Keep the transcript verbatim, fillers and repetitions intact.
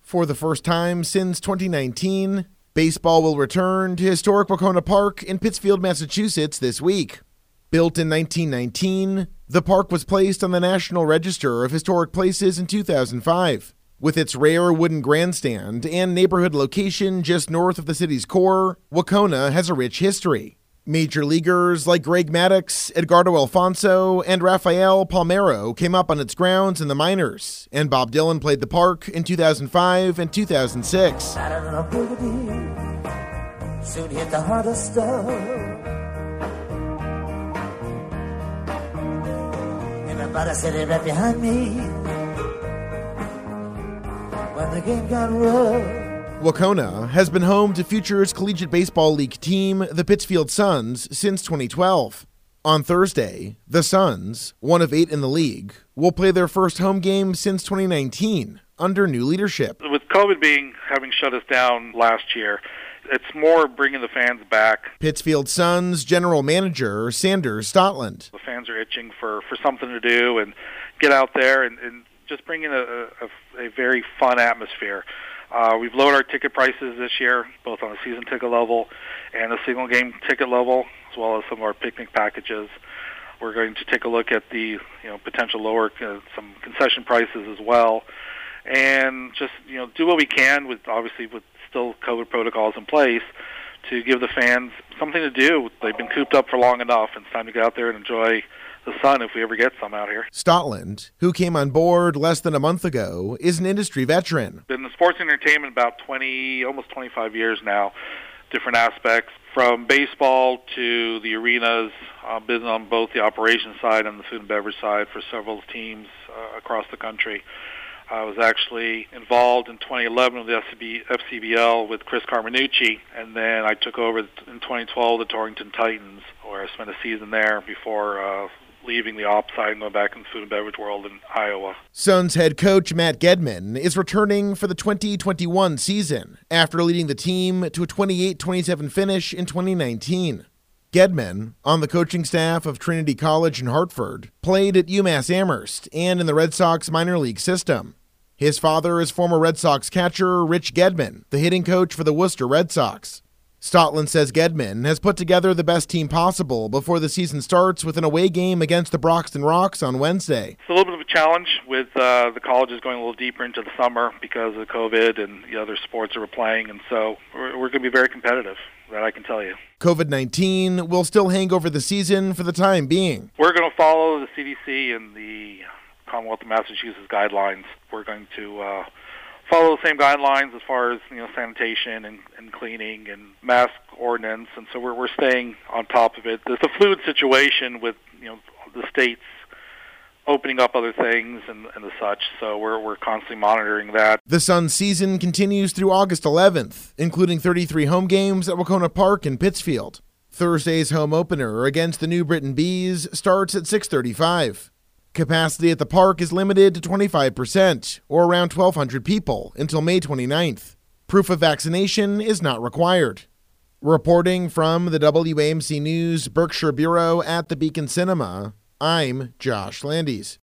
For the first time since twenty nineteen, baseball will return to historic Wahconah Park in Pittsfield, Massachusetts this week. Built in nineteen nineteen, the park was placed on the National Register of Historic Places in two thousand five. With its rare wooden grandstand and neighborhood location just north of the city's core, Wahconah has a rich history. Major leaguers like Greg Maddux, Edgardo Alfonso, and Rafael Palmeiro came up on its grounds in the minors, and Bob Dylan played the park in two thousand five and two thousand six. Soon hit the heart of stone. Everybody sitting right behind me when the game got rough. Wahconah has been home to Futures Collegiate Baseball League team, the Pittsfield Suns, since twenty twelve. On Thursday, the Suns, one of eight in the league, will play their first home game since twenty nineteen under new leadership. With COVID being having shut us down last year, it's more bringing the fans back. Pittsfield Suns general manager Sanders Stotland. The fans are itching for, for something to do and get out there and, and just bring in a, a, a very fun atmosphere. Uh, we've lowered our ticket prices this year, both on the season ticket level and the single game ticket level, as well as some of our picnic packages. We're going to take a look at the you know potential lower uh, some concession prices as well, and just you know do what we can with obviously with still COVID protocols in place to give the fans something to do. They've been cooped up for long enough, and it's time to get out there and enjoy the sun if we ever get some out here. Stotland, who came on board less than a month ago, is an industry veteran. Been in the sports and entertainment about twenty, almost twenty-five years now. Different aspects from baseball to the arenas. I've been on both the operations side and the food and beverage side for several teams uh, across the country. I was actually involved in twenty eleven with the F C B L with Chris Carminucci, and then I took over in twenty twelve the Torrington Titans, where I spent a season there before uh, leaving the ops side and going back in the food and beverage world in Iowa. Suns head coach Matt Gedman is returning for the twenty twenty-one season after leading the team to a twenty-eight twenty-seven finish in twenty nineteen. Gedman, on the coaching staff of Trinity College in Hartford, played at UMass Amherst and in the Red Sox minor league system. His father is former Red Sox catcher Rich Gedman, the hitting coach for the Worcester Red Sox. Stotland says Gedman has put together the best team possible before the season starts with an away game against the Broxton Rocks on Wednesday. It's a little bit of a challenge with uh, the colleges going a little deeper into the summer because of COVID and the other sports that we're playing, and so we're, we're going to be very competitive, that I can tell you. COVID nineteen will still hang over the season for the time being. We're going to follow the C D C and the Commonwealth of Massachusetts guidelines. We're going to uh, follow the same guidelines as far as you know sanitation and, and cleaning and mask ordinance, and so we're we're staying on top of it. There's a fluid situation with you know the states opening up other things and, and the such, so we're we're constantly monitoring that. The Suns season continues through August eleventh, including thirty-three home games at Wahconah Park in Pittsfield. Thursday's home opener against the New Britain Bees starts at six thirty-five. Capacity at the park is limited to twenty-five percent, or around twelve hundred people, until May twenty-ninth. Proof of vaccination is not required. Reporting from the W A M C News Berkshire Bureau at the Beacon Cinema, I'm Josh Landis.